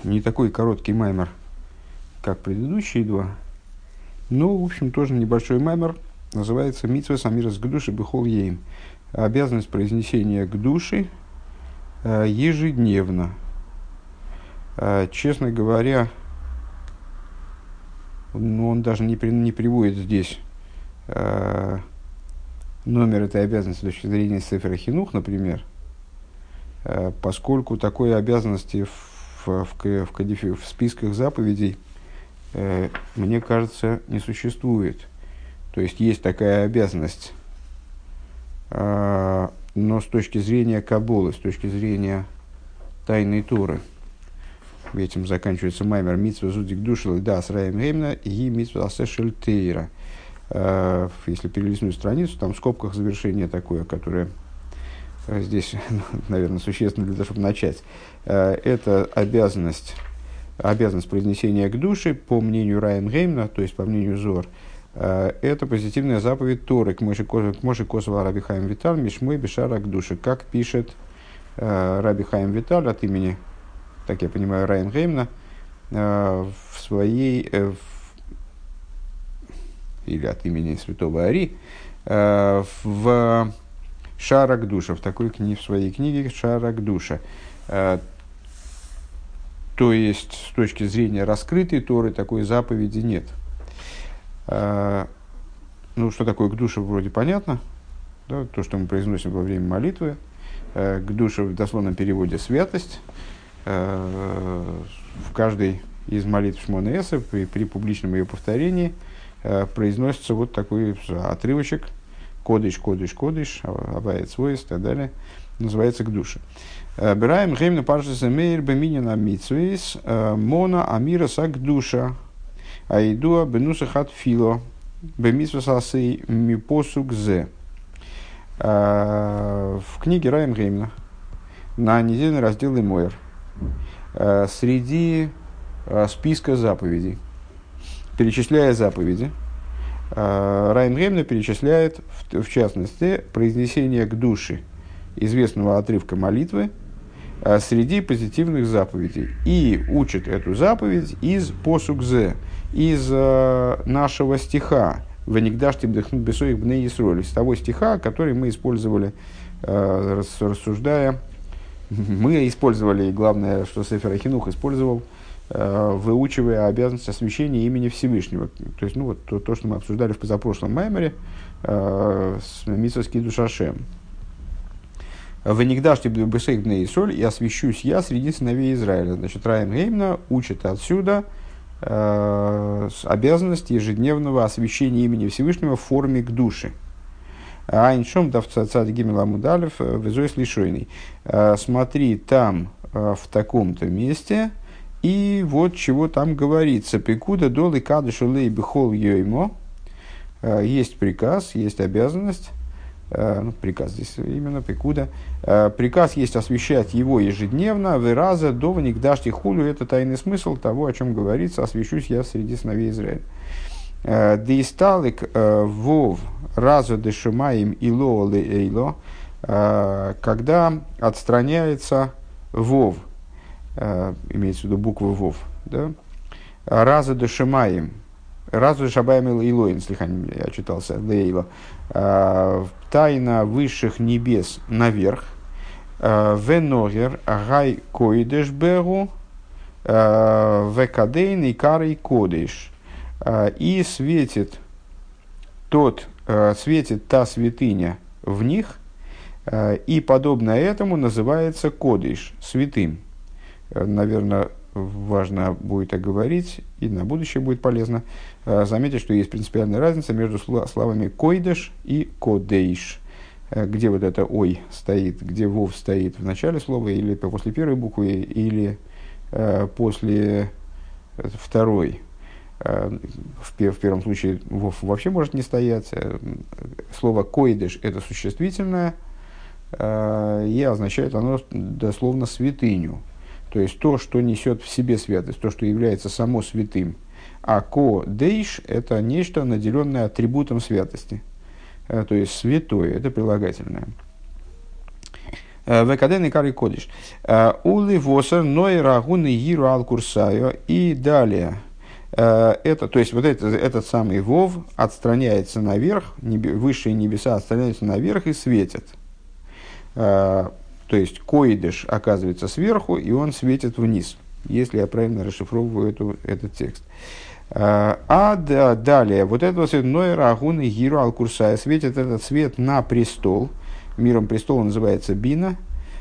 не такой короткий маймер, как предыдущие два, но, в общем, тоже небольшой маймер. Называется «Митцва самирас гдуши бехол ейм». Обязанность произнесения гдуши ежедневно. Честно говоря, он даже не приводит здесь номер этой обязанности с точки зрения Сефера Хинух, например, поскольку такой обязанности в списках заповедей, мне кажется, не существует. То есть, есть такая обязанность, но с точки зрения Каббалы, с точки зрения тайной Торы, этим заканчивается маймер «Митцва зудик душил да сраем геймна и митцва асешель тейра». Если перелистнуть страницу, там в скобках завершение такое, которое здесь, наверное, существенно для того, чтобы начать. Это обязанность произнесения к душе, по мнению Раем Геймна, то есть по мнению Зор, это позитивная заповедь Торы, к Моше Косова Раби Хаим Виталь, Мишмой Бешара к душе, как пишет Раби Хаим Виталь от имени, так я понимаю, Раем Геймна, в своей, или от имени святого Ари, в Шарак душа, в своей книге Шарак душа. То есть, с точки зрения раскрытой Торы, такой заповеди нет. Что такое гдуша, вроде понятно. Да, то, что мы произносим во время молитвы. Гдуша в дословном переводе святость. В каждой из молитв Шмона Эсер при публичном ее повторении произносится вот такой отрывочек. Кодыш, кодыш, кодыш, абает свойств и так далее. Называется гдуша. Бираем геймна паршаса мейр беминина митсвейс мона амира сагдуша аидуа бенуса хат фило бемитсвас асей мипосук зе. В книге Раем Геймна на недельный раздел Имоэр среди списка заповедей, перечисляя заповеди, Раем Геймна перечисляет, в частности, произнесение к душе известного отрывка молитвы среди позитивных заповедей. И учит эту заповедь из посукзе, из нашего стиха «Венигдашти бдехнут бесоих бней Йисроэль», из того стиха, который мы использовали, рассуждая. Мы использовали, и главное, что Сефер Хинух использовал, выучивая обязанность освящения имени Всевышнего. То есть, то, что мы обсуждали в позапрошлом маймере с митцвос кидуш Ашем. «Венигдашти бесоих бней Йисроэль» и «освящусь я среди сыновей Израиля». Значит, Раем Геймна учит отсюда обязанность ежедневного освящения имени Всевышнего в форме к душе. Айншом давцацад гимел амудалев везойс лишойный. Смотри там в таком-то месте, и вот чего там говорится. Пекуда долы кадышу лей бихол йоймо. Есть приказ, есть обязанность. Приказ здесь именно пекуда. Приказ есть освящать его ежедневно. Выраза до вникдашти хулю. Это тайный смысл того, о чем говорится. Освящусь я среди сыновей Израиля. Деисталик вов разу дешимаем ило ле эйло. Когда отстраняется вов, имеется в виду буква вов, да? Разу дешимаем. Разу шабаем илоин, слегка я читался, лейло. Тайна высших небес наверх. Веногер гай койдеш беру. Векадейн и карей кодеш. И светит та святыня в них, и подобно этому называется кодеш, святым. Наверное, важно будет оговорить, и на будущее будет полезно заметить, что есть принципиальная разница между словами койдеш и кодейш. Где вот это ой стоит, где вов стоит в начале слова, или после первой буквы, или после второй. В первом случае вов вообще может не стоять. Слово койдеш – это существительное, и означает оно дословно святыню. То есть то, что несет в себе святость, то, что является само святым. А кодейш – это нечто, наделенное атрибутом святости. То есть святое – это прилагательное. Векаден и кари кодиш. Ули восер ной рагуны гиру ал курсаю. И далее. Это, то есть, вот этот самый вов отстраняется наверх, высшие небеса отстраняются наверх и светят. То есть, коидыш оказывается сверху, и он светит вниз, если я правильно расшифровываю этот текст. Далее, вот это свет ной рагуны гиру ал курсаю. Светит этот свет на престол. Миром престола называется Бина.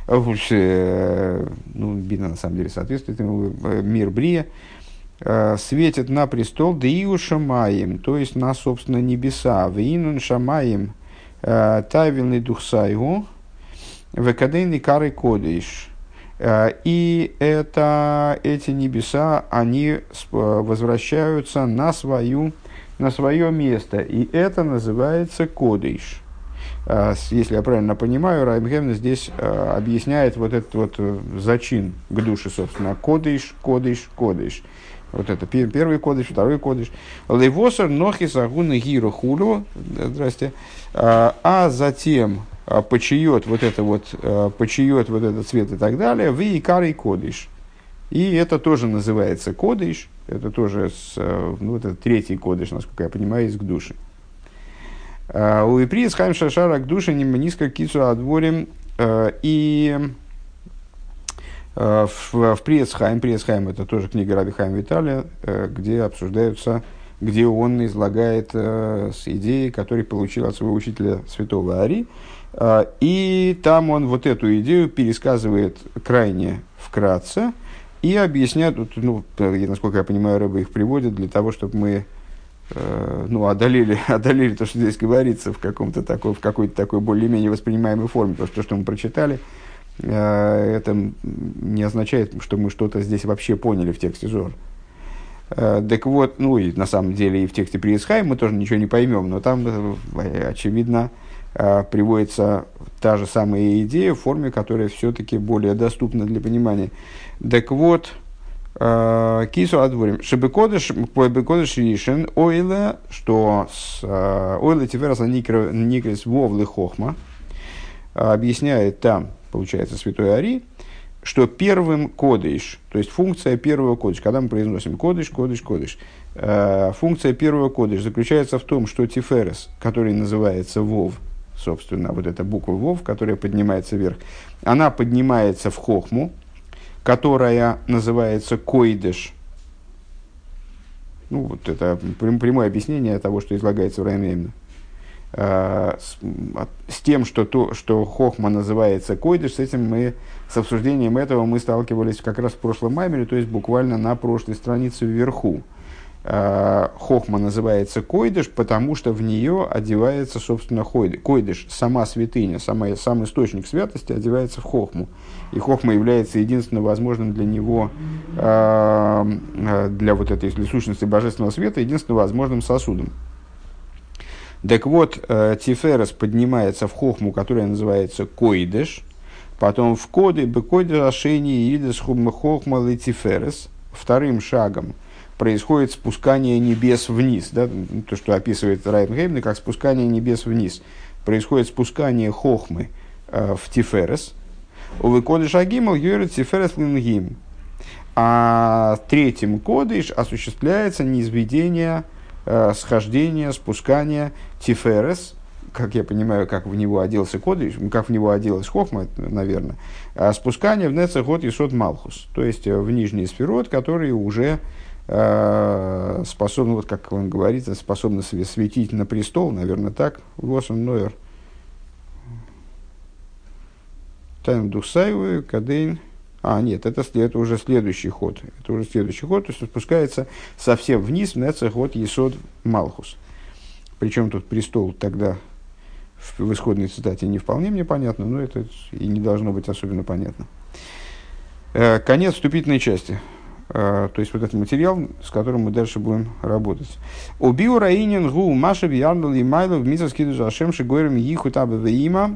Бина на самом деле соответствует ему, мир Брия. Светит на престол Деиу Шамаим, то есть на, собственно, небеса. Вейнун Шамаим Тайвилный Духсайгу Векадейный Кары Кодиш. И эти небеса, они возвращаются на свое место. И это называется Кодиш. Если я правильно понимаю, Райб Гевна здесь объясняет вот этот вот зачин к душе, собственно. Кодиш, Кодиш, Кодиш. Вот это первый кодиш, второй кодиш. Лейвосер нохис агуны гиру хулю. Здрасте. А затем почиет вот этот цвет и так далее. Вы и карий кодиш. И это тоже называется кодиш. Это тоже это третий кодиш, насколько я понимаю, из к души. У Иприес Хайм Шашара к душе низко кицу отворим. И в Приесхайм это тоже книга Раби Хаим Виталия, где он излагает идеи, которые получил от своего учителя святого Ари. И там он вот эту идею пересказывает крайне вкратце и объясняет, насколько я понимаю, Рэбе их приводит для того, чтобы мы одолели то, что здесь говорится в какой-то такой более-менее воспринимаемой форме, потому что то, что мы прочитали, это не означает, что мы что-то здесь вообще поняли в тексте Зор. Так вот, и на самом деле и в тексте Приесхайм мы тоже ничего не поймем, но там, очевидно, приводится та же самая идея в форме, которая все-таки более доступна для понимания. Так вот, кису отворим. Шебекодыш ришен ойле, что ойле тифераса никрес вовлы хохма, объясняет там, получается, святой Ари, что первым кодыш, то есть функция первого кодыш, когда мы произносим кодыш, функция первого кодыш заключается в том, что тиферес, который называется вов, собственно, вот эта буква вов, которая поднимается вверх, она поднимается в хохму, которая называется койдыш. Вот это прямое объяснение того, что излагается в Райм. С тем, что хохма называется койдыш, с обсуждением этого мы сталкивались как раз в прошлом маймере, то есть буквально на прошлой странице вверху. Хохма называется койдыш, потому что в нее одевается, собственно, койдыш, сама святыня, сам источник святости одевается в хохму. И хохма является единственным возможным для него, для вот этой сущности божественного света, единственным возможным сосудом. Так вот, тиферес поднимается в хохму, которая называется койдыш, потом в коды, бекоды рашени, идес хохма ле тиферес, вторым шагом происходит спускание небес вниз, да, то, что описывает Райб Гейбна как спускание небес вниз. Происходит спускание хохмы в тиферес. Увы кодыш агимал юрит тиферес лингим. А третьим кодыш осуществляется низведение, схождение, спускание тиферес, как я понимаю, как в него оделся кодыш, как в него оделась хохма, наверное, спускание в нецехот есот малхус, то есть в нижний сферот, которые уже способны, вот как он говорит, способны светить на престол, наверное, так. Восен Нойер. Тайм Духсайвы, Кадейн. Нет, это уже следующий ход. То есть он спускается совсем вниз, в Нецехот Есод Малхус. Причем тут престол тогда в исходной цитате не вполне мне понятно, но это и не должно быть особенно понятно. Конец вступительной части. То есть вот этот материал, с которым мы дальше будем работать. Убиу раинин гу машев ярнул и майлов мисас кидуш ашем шигойрем иху табе веима.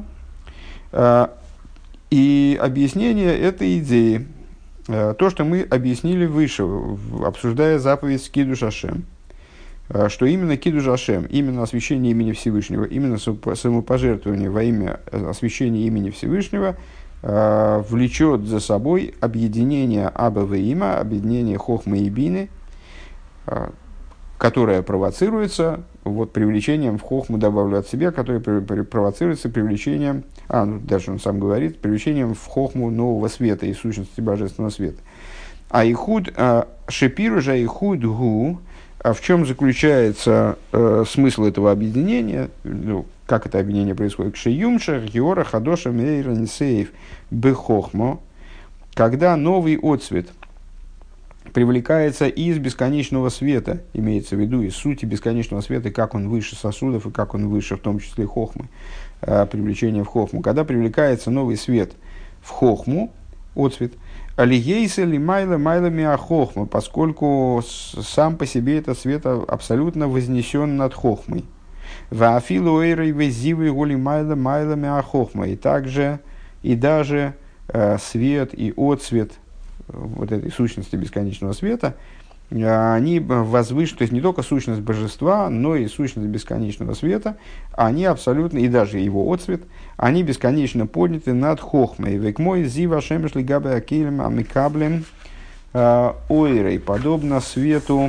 И объяснение этой идеи, то, что мы объяснили выше, обсуждая заповедь кидуш ашем, что именно кидуш ашем, именно освящение имени Всевышнего, именно самопожертвование во имя освящения имени Всевышнего влечет за собой объединение Аба и Има, объединение Хохмы и Бины, которое провоцируется привлечением в Хохму, добавлю от себя, которое провоцируется привлечением, дальше он сам говорит, привлечением в Хохму нового света и сущности божественного света. А ихуд, шепиру же ихуд гу, в чем заключается смысл этого объединения, как это объединение происходит? Кшеюмша, геора, хадоша, мейра, нисеев, бехохмо, когда новый отцвет привлекается из бесконечного света, имеется в виду из сути бесконечного света, как он выше сосудов и как он выше, в том числе хохмы, привлечение в хохму. Когда привлекается новый свет в хохму, отцвет, алиейса ли майла майла миахохма, поскольку сам по себе этот свет абсолютно вознесен над хохмой. Ваафилу эйрой везивы голи майла майла миахохма. И также, и даже свет и отцвет вот этой сущности бесконечного света, они возвышены, то есть не только сущность божества, но и сущность бесконечного света, они абсолютно, и даже его отцвет, они бесконечно подняты над хохмой. Век мой зива шемешли габе акилем амикаблем ойрой, подобно свету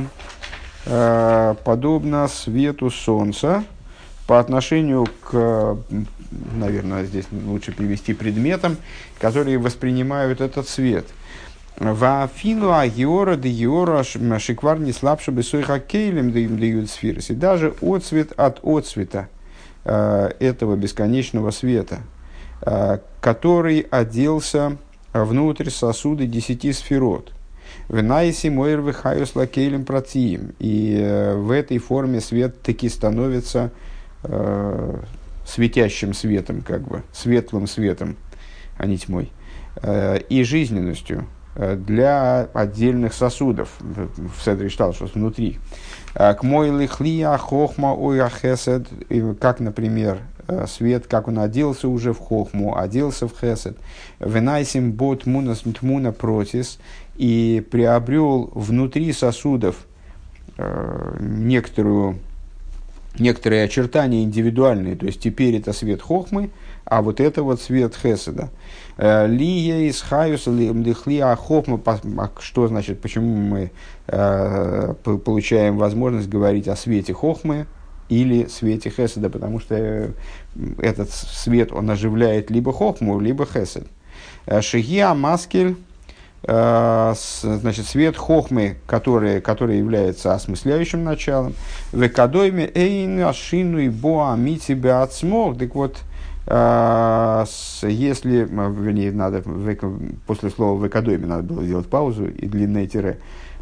солнца по отношению к, наверное, здесь лучше привести предметам, которые воспринимают этот свет. Ваафину агиора де геора шиквар не слабше бы сойха кейлем дают сфирос. И даже отцвет от отцвета этого бесконечного света, который оделся внутрь сосуда 10 сферот. Венайси мойр вихаюс лакейлем протиим. И в этой форме свет таки становится светящим светом, как бы, светлым светом, а не тьмой, и жизненностью для отдельных сосудов. В Седре читал, что внутри. К мой лихлия хохма ойа хесед, как, например, свет, как он оделся уже в хохму, оделся в хесед. Венайсим бот тмуна протис, и приобрел внутри сосудов некоторые очертания индивидуальные, то есть теперь это свет хохмы, а вот это вот свет хеседа. Лия из хаюса лихлия хохма. Что значит, почему мы получаем возможность говорить о свете хохмы или свете хеседа? Потому что этот свет, он оживляет либо хохму, либо хесед. Шигия маскель, значит, свет хохмы, который является осмысляющим началом. Векадойме эйн ашину и боа мити беацмох. Так вот, если, вернее, надо после слова векадойме надо было сделать паузу и длинное тире.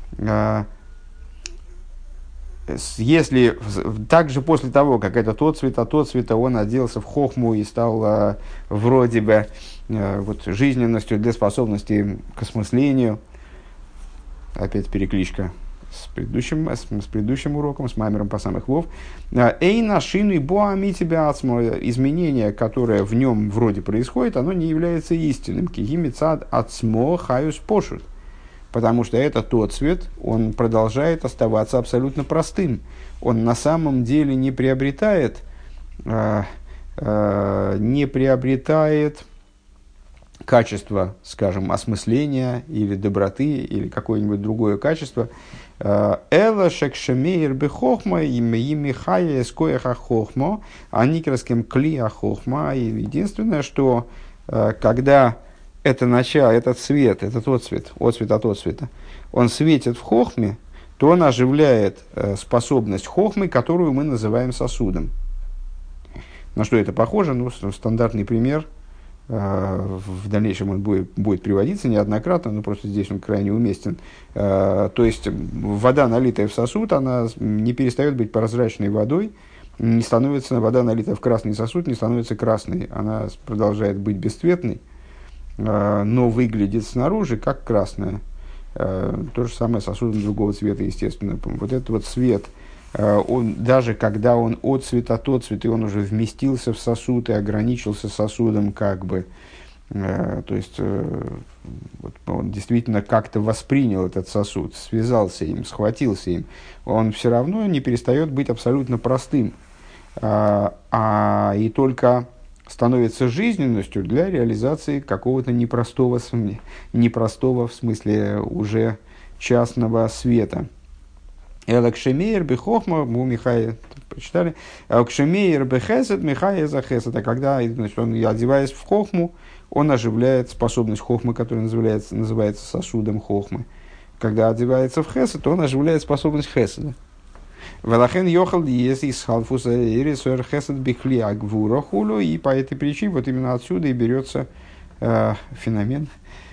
Если также после того, как этот отцвет он оделся в хохму и стал вроде бы жизненностью для способности к осмыслению, опять перекличка с предыдущим уроком, с маймером по самых вов, эйна шину и боами тебя изменение, которое в нем вроде происходит, оно не является истинным. Кигимицад ацмо хаюс пошут. Потому что этот отцвет, он продолжает оставаться абсолютно простым. Он на самом деле не приобретает качество, скажем, осмысления или доброты, или какое-нибудь другое качество. Эла шекшемейр бехохма ими хая эскоеха хохмо, а никерским клия хохма. И единственное, что когда это начало, этот свет, этот отцвет от отцвета, он светит в хохме, то он оживляет способность хохмы, которую мы называем сосудом. На что это похоже? Ну, стандартный пример. В дальнейшем он будет приводиться неоднократно, но просто здесь он крайне уместен. То есть вода, налитая в сосуд, она не перестает быть прозрачной водой, не становится, вода, налитая в красный сосуд, не становится красной, она продолжает быть бесцветной, но выглядит снаружи как красная. То же самое сосудом другого цвета, естественно. Вот этот вот свет, он, даже когда он отцвет от отцвета, и он уже вместился в сосуд и ограничился сосудом, как бы, то есть он действительно как-то воспринял этот сосуд, связался им, схватился им, он все равно не перестает быть абсолютно простым. И только становится жизненностью для реализации какого-то непростого в смысле уже частного света. Элакшемейр бехохма, у Михая прочитали, Элакшемейр бехесед, Михая за хесед. А когда, значит, он, одеваясь в хохму, он оживляет способность хохмы, которая называется сосудом хохмы. Когда одевается в хесед, он оживляет способность хеседа. Велахен йохал диес из халфуса ирисуэр хесед бихли агвура хулу. И по этой причине, вот именно отсюда и берется феномен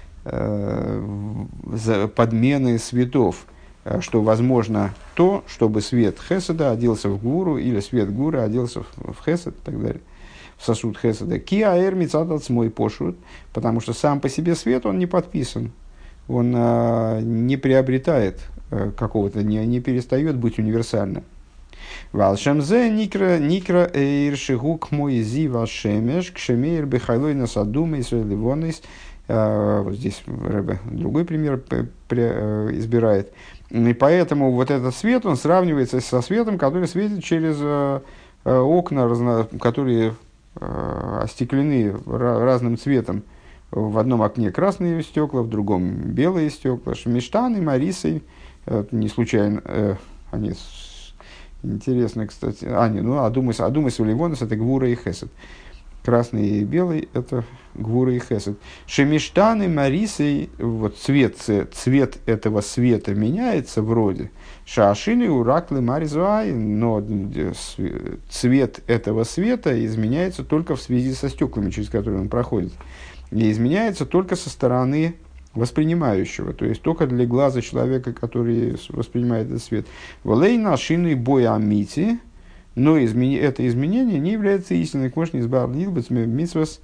подмены светов. Что возможно то, чтобы свет хеседа оделся в гуру, или свет гуры оделся в хесед и так далее, в сосуд хеседа. Киаэр мицатац мой пошут, потому что сам по себе свет, он не подписан, он не приобретает какого-то, не перестает быть универсальным. Валшемзе никра эйр шигук мой зи вашемеш кшемейр бехайлой насадума и ливонис. Вот здесь Ребе другой пример избирает. И поэтому вот этот свет, он сравнивается со светом, который светит через окна, которые остеклены разным цветом. В одном окне красные стекла, в другом белые стекла. Шмиштан и Марисой, не случайно, они интересны, кстати. Адумас Уливонес — это Гвура и Хесед. Красный и белый – это Гвура и Хесед. Шемиштаны Марисой, вот цвет этого света меняется вроде. Шашины ураклы Маризуай, но цвет этого света изменяется только в связи со стеклами, через которые он проходит. И изменяется только со стороны воспринимающего, то есть только для глаза человека, который воспринимает этот свет. Волейна шины боя амити. Но это изменение не является истиной. К мощи избавил митсвас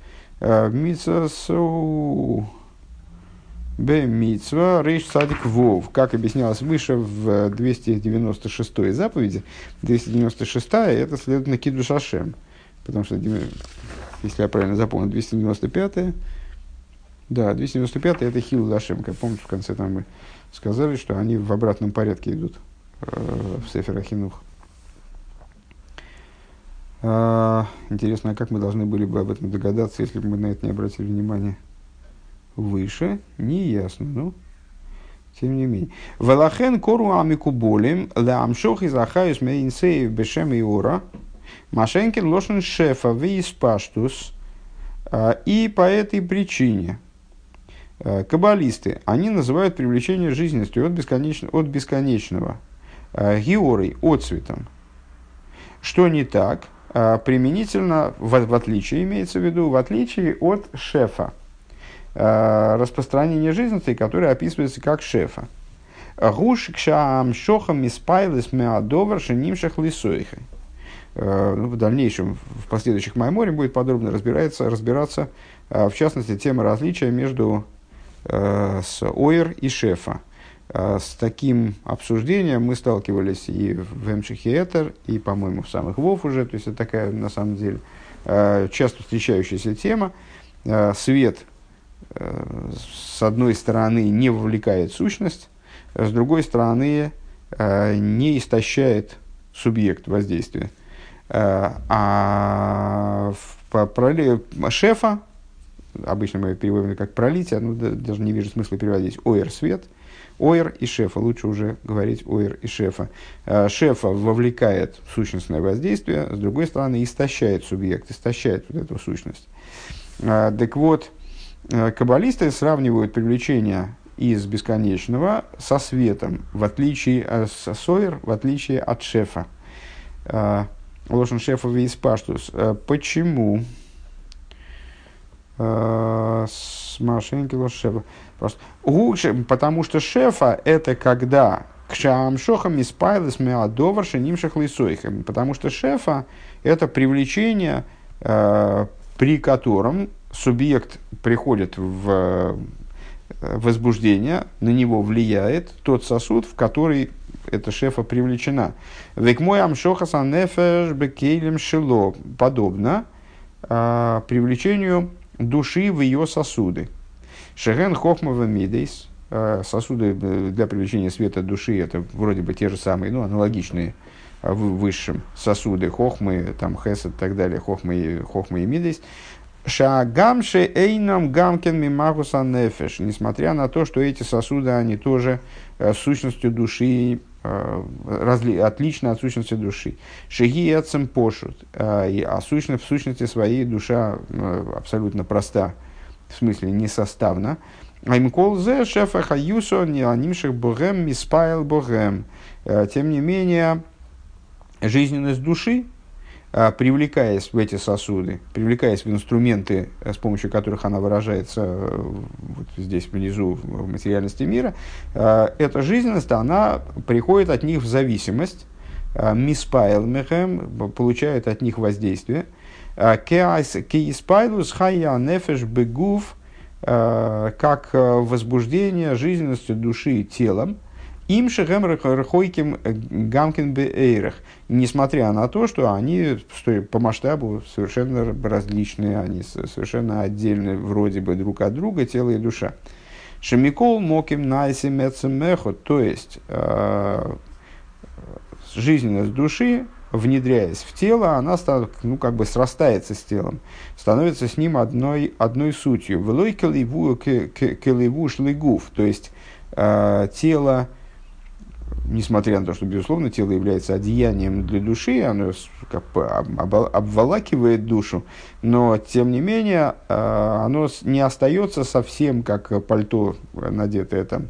б-митсва рейш садик вов. Как объяснялось выше в 296-й заповеди. 296-я это, следовательно, кидуш Ашем. Потому что, если я правильно запомнил, 295-я. Да, 295-я это хилуд Ашем. Как помните, в конце там мы сказали, что они в обратном порядке идут в Сефер а-Хинух. Интересно, а как мы должны были бы об этом догадаться, если бы мы на это не обратили внимание выше? Не ясно, но тем не менее. Велахен кору амику болим ля амшох из ахаюс мейнсеев бешем и ора машенкин лошен шефа вииспаштус. И по этой причине каббалисты, они называют привлечение жизненностью от бесконечного георой, отцветом. Что не так? Применительно, в отличие, имеется в виду, в отличие от шефа, распространение жизненности, которое описывается как шефа. Гуш кшаам шохам испайлес меадовар шенимшах лисойхой. В дальнейшем, в последующих майморе будет подробно разбираться, в частности, тема различия между с ойр и шефа. С таким обсуждением мы сталкивались и в Эмшихиэтер, и, по-моему, в самых Вов уже. То есть, это такая, на самом деле, часто встречающаяся тема. Свет, с одной стороны, не вовлекает сущность, с другой стороны, не истощает субъект воздействия. А в шефа, обычно мы переводим как пролитие, даже не вижу смысла переводить, ойр – свет, ойр и шефа, лучше уже говорить ойр и шефа. Шефа вовлекает сущностное воздействие, с другой стороны, истощает субъект, истощает вот эту сущность. Так вот, каббалисты сравнивают привлечение из бесконечного со светом, в отличие с ойр, в отличие от шефа. Лошен шефа вииспаштус. Почему? Смашенки лошен шефа. Потому что шефа это когда кшаамшохам испайлес меадовар шенимшах лисойхам. Потому что шефа это привлечение, при котором субъект приходит в возбуждение, на него влияет тот сосуд, в который эта шефа привлечена. Век мой амшохасан нефеш бекейлем шило. Подобно привлечению души в ее сосуды. Шеген хохмава мидейс. Сосуды для привлечения света души это вроде бы те же самые, аналогичные высшем, сосуды, хохмы, там, хесед и так далее, хохмы и мидейс, шаагамши эйном гамкен мимагуса нефеш, несмотря на то, что эти сосуды, они тоже сущностью души, отлично от сущности души. Шеги эцем пошут, в сущности своей душа абсолютно проста, в смысле несоставна. Аймкол зе шефа хаюсо неанимших богем миспайл богем. Тем не менее, жизненность души, привлекаясь в эти сосуды, привлекаясь в инструменты, с помощью которых она выражается вот здесь внизу в материальности мира, эта жизненность, она приходит от них в зависимость, миспайл мехем, получает от них воздействие, кеиспайлус хая нефеш бегув, как возбуждение жизненностью души телом, им шехем рахойким гамкин беэйрах, несмотря на то, что они по масштабу совершенно различные, они совершенно отдельны вроде бы друг от друга, тело и душа. Шемикол моким найсим эцемехо, то есть жизненность души, внедряясь в тело, она как бы срастается с телом, становится с ним одной сутью. Велой келеву шлигув, то есть тело, несмотря на то, что, безусловно, тело является одеянием для души, оно как бы обволакивает душу, но, тем не менее, оно не остается совсем как пальто, надетое там,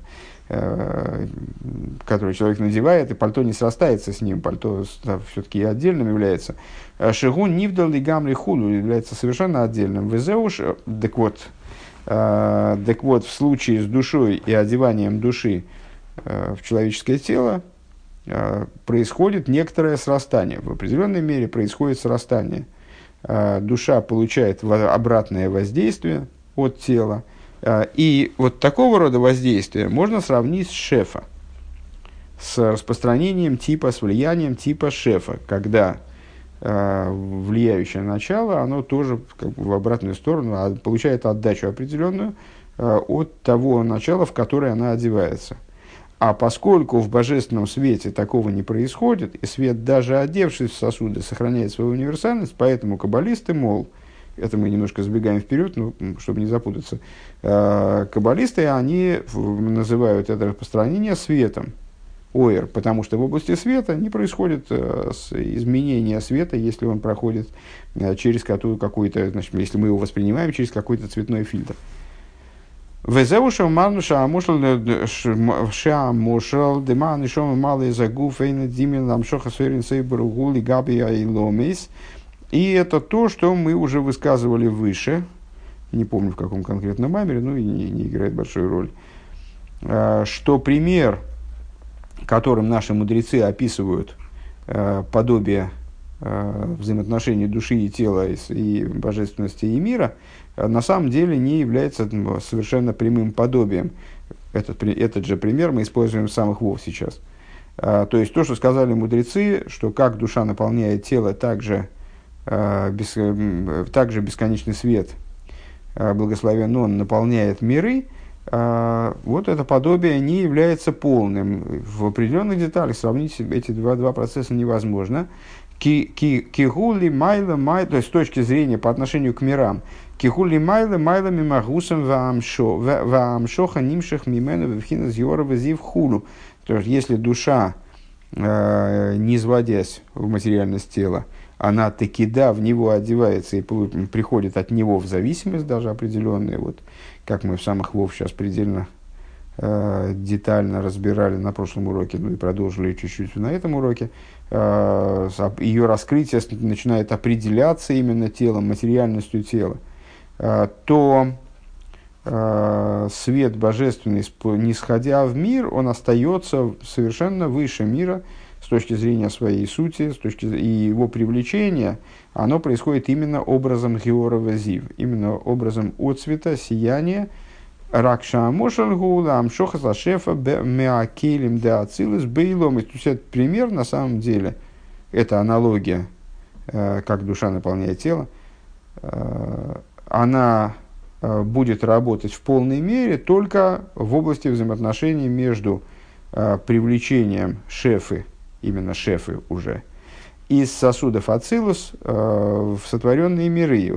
которое человек надевает, и пальто не срастается с ним, пальто все-таки отдельным является. Шигун нивдал и гамри худу является совершенно отдельным. Везеуш, так вот, в случае с душой и одеванием души в человеческое тело происходит некоторое срастание. В определенной мере происходит срастание. Душа получает обратное воздействие от тела. И вот такого рода воздействие можно сравнить с шефа, с распространением типа, с влиянием типа шефа, когда влияющее начало, оно тоже как бы в обратную сторону получает отдачу определенную от того начала, в которое она одевается. А поскольку в божественном свете такого не происходит, и свет, даже одевшись в сосуды, сохраняет свою универсальность, поэтому каббалисты, мол, это мы немножко сбегаем вперед, чтобы не запутаться, каббалисты, они называют это распространение светом, оэр, потому что в области света не происходит изменения света, если он проходит через какой-то, значит, если мы его воспринимаем через какой-то цветной фильтр. Везеуша мануша амушал шамушал деман и шома малый загуф эйна димин ламшоха суэрин сейбру гули габи айломис. И это то, что мы уже высказывали выше, не помню в каком конкретном маймере, и не играет большой роль, что пример, которым наши мудрецы описывают подобие взаимоотношений души и тела и божественности и мира, на самом деле не является совершенно прямым подобием. Этот же пример мы используем в самых вов сейчас. То есть то, что сказали мудрецы, что как душа наполняет тело, также бесконечный свет, благословен он, наполняет миры, вот это подобие не является полным. В определенных деталях сравнить эти два процесса невозможно. Кигули майла майла, то есть с точки зрения по отношению к мирам, кигули майла майла мимагусам ваамшоха нимших мимену вевхинас йорова зив хулу. То есть если душа, не изводясь в материальность тела, она таки в него одевается и приходит от него в зависимость даже определенную, вот как мы в самых вов сейчас предельно детально разбирали на прошлом уроке, и продолжили чуть-чуть на этом уроке, ее раскрытие начинает определяться именно телом, материальностью тела, то свет божественный, нисходя в мир, он остается совершенно выше мира с точки зрения своей сути, и его привлечение, оно происходит именно образом георова зив, именно образом отцвета, сияния, ракша мошалгула, амшоха сашефа меакелем де ацилус бейлом. То есть этот пример, на самом деле, это аналогия, как душа наполняет тело, она будет работать в полной мере только в области взаимоотношений между привлечением шефы именно шефы уже, из сосудов Ацилус в сотворенные миры,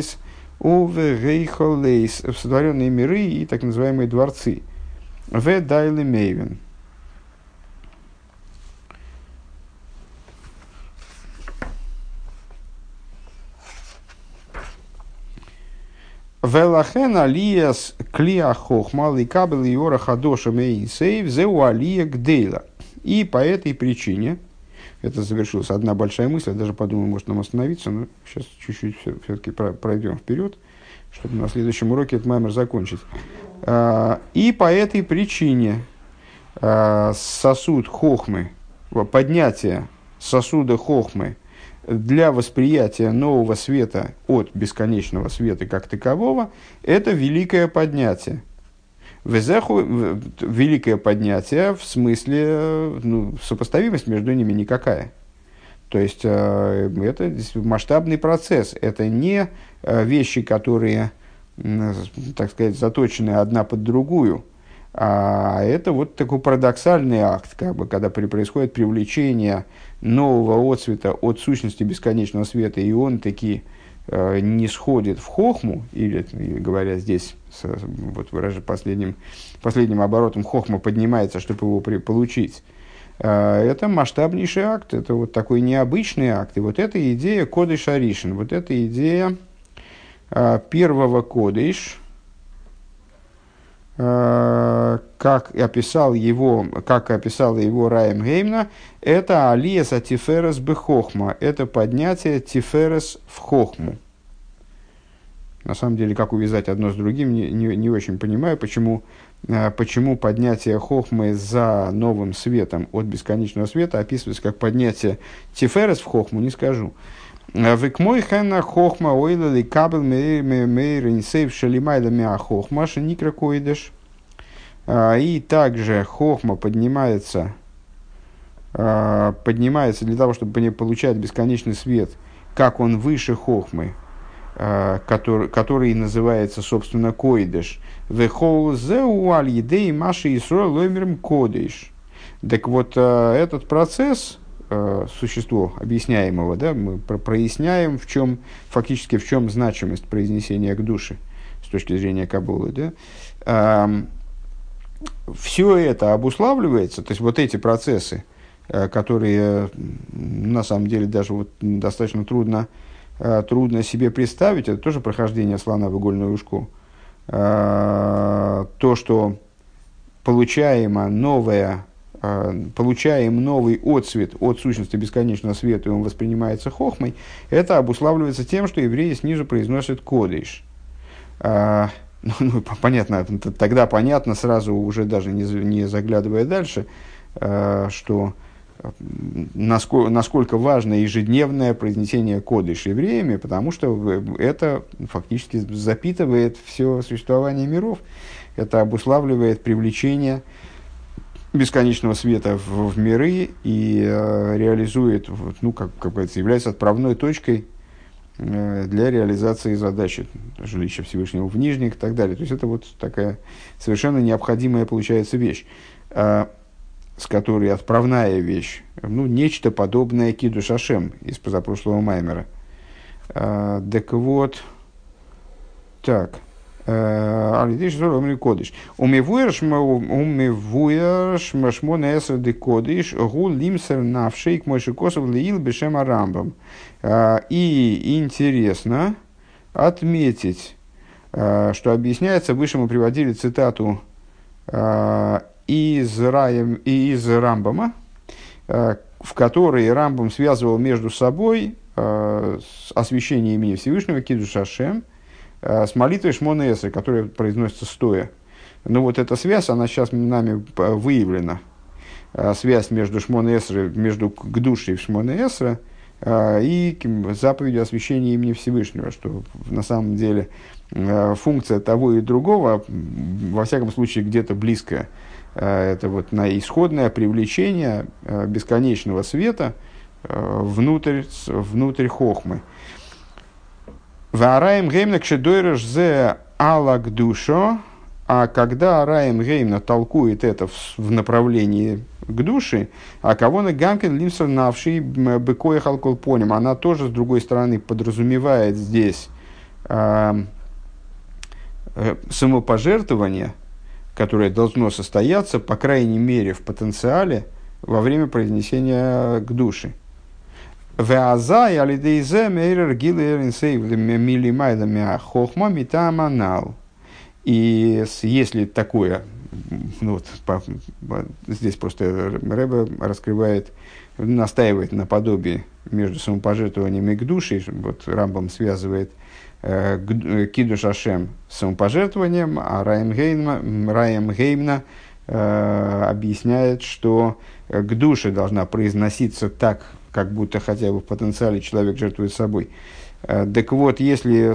в сотворенные миры и так называемые дворцы. В Дайле Мейвен. Велахен алиас клиа хохма ликабел иора хадоша мейнсейв зеу алия гдейла. И по этой причине, это завершилась одна большая мысль, я даже подумал, может нам остановиться, но сейчас чуть-чуть все-таки пройдем вперед, чтобы на следующем уроке этот маймер закончить. И по этой причине сосуд хохмы, поднятие сосуда хохмы для восприятия нового света от бесконечного света как такового, это великое поднятие. Великое поднятие в смысле, сопоставимость между ними никакая. То есть, это масштабный процесс. Это не вещи, которые, так сказать, заточены одна под другую. А это вот такой парадоксальный акт, как бы, когда происходит привлечение нового отцвета от сущности бесконечного света, и он таки не сходит в хохму, или, говоря здесь, вот выражая последним оборотом, хохма поднимается, чтобы его получить. Это масштабнейший акт, это вот такой необычный акт. И вот эта идея кодеш аришин, вот эта идея первого кодеш, как описала его Раим Геймна, это алиеса тиферес бехохма, это поднятие тиферес в хохму. На самом деле, как увязать одно с другим, не очень понимаю, почему поднятие хохмы за новым светом от бесконечного света описывается как поднятие тиферес в хохму, не скажу. Век мой хэна хохма ойлали кабел мейр инсейв шалимайда миа хохма шеникра койдеш. И также хохма поднимается для того, чтобы получать бесконечный свет, как он выше хохмы, который называется, собственно, койдеш. Вехол зеу аль едей маши исро лоймерм кодеш. Так вот, этот процесс существо объясняемого, да, мы проясняем, в чем значимость произнесения к душе с точки зрения Каббалы. Да? Все это обуславливается, то есть вот эти процессы, которые на самом деле даже вот достаточно трудно себе представить, это тоже прохождение слона в игольное ушко. То, что получаем новый отцвет от сущности бесконечного света, и он воспринимается хохмой, это обуславливается тем, что евреи снизу произносят кодеш. Понятно, тогда понятно сразу, уже даже не заглядывая дальше, что насколько важно ежедневное произнесение кодеш евреями, потому что это фактически запитывает все существование миров, это обуславливает привлечение бесконечного света в миры и реализует, как бы является отправной точкой для реализации задачи жилища Всевышнего в Нижних и так далее. То есть это вот такая совершенно необходимая получается вещь, с которой отправная вещь, нечто подобное кидуш Ашем из позапрошлого маймера. Так вот, так. Кодиш. Умевуешь машмона эсер де кодиш, гул лимсер навшейк мойши косов леил бешем арамбам. И интересно отметить, что объясняется, выше мы приводили цитату из Рамбама, в которой Рамбам связывал между собой освящение имени Всевышнего Кидуш Ашем с молитвой Шмона Эсры, которая произносится стоя. Вот эта связь, она сейчас нами выявлена. Связь между Шмона Эсры, между Гдушей в Шмона Эсры и заповедью освящения имени Всевышнего, что на самом деле функция того и другого, во всяком случае, где-то близкая. Это вот на исходное привлечение бесконечного света внутрь хохмы. Вараем геймна кшедойреш зе алак душо, а когда Раим Геймна толкует это в направлении к душе, а кого на гамкин лимсер навший быкоя халколпоним, она тоже, с другой стороны, подразумевает здесь самопожертвование, которое должно состояться, по крайней мере, в потенциале, во время произнесения к душе. И если такое, ну, вот, здесь просто Ребе раскрывает, настаивает на подобии между самопожертвованием и к душе, вот Рамбам связывает кидуш Ашем с самопожертвованием, а Раем Геймна объясняет, что к душе должна произноситься так, как будто хотя бы в потенциале человек жертвует собой. Так вот, если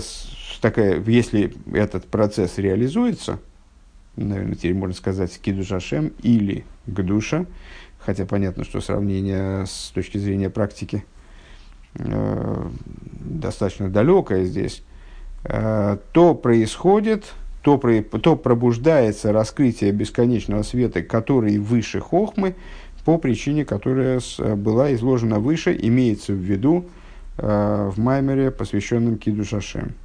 этот процесс реализуется, наверное, теперь можно сказать кидуш Ашем или гдуша, хотя понятно, что сравнение с точки зрения практики достаточно далекое здесь, то пробуждается раскрытие бесконечного света, который выше хохмы, по причине, которая была изложена выше, имеется в виду в маймере, посвященном кидуш Ашем.